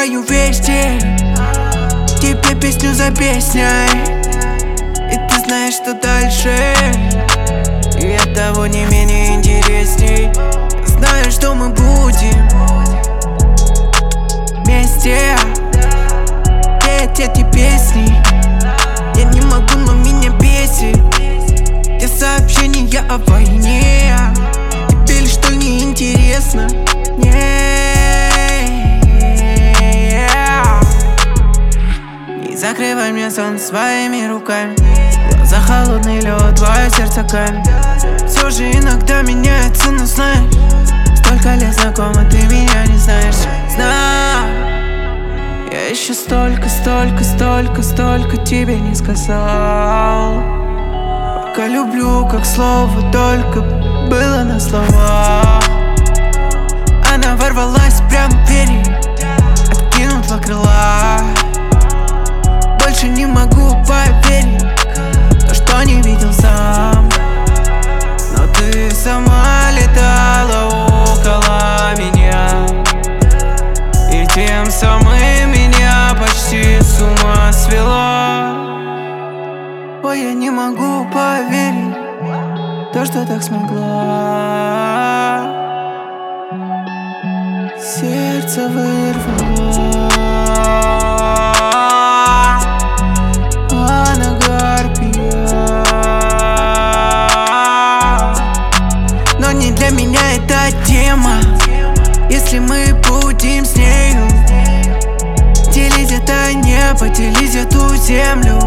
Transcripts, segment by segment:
посылаю вести тебе песню за песней, и ты знаешь, что дальше, и от того не менее интересней. Знаю, что мы будем вместе петь эти песни. Я не могу, но меня бесит те сообщения о войне. Тебе ли что не интересно? Не закрывай мне сон своими руками, глаза холодный лед, твое сердце камень. Все же иногда меняется, но знаешь, столько лет знакома, ты меня не знаешь. Знаю, я еще столько тебе не сказал. Пока люблю, как слово только было на словах. Она ворвалась прямо в двери, откинула крыла. Больше не могу поверить в то, что не видел сам. Но ты сама летала около меня, и тем самым меня почти с ума свела. Ой, я не могу поверить в то, что так смогла. Сердце вырвало, она гарпия. Но не для меня эта тема. Если мы будем с нею делить это небо, делить эту землю,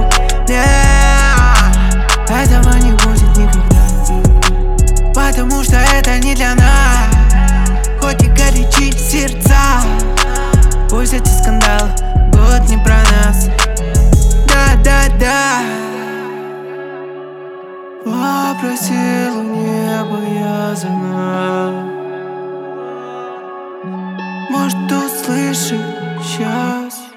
этого не будет никогда, потому что это не для нас. Хоть и горячи сердца, пусть эти скандалы будут не про нас. Да, попросил у неба я за нас. Может, услышишь сейчас.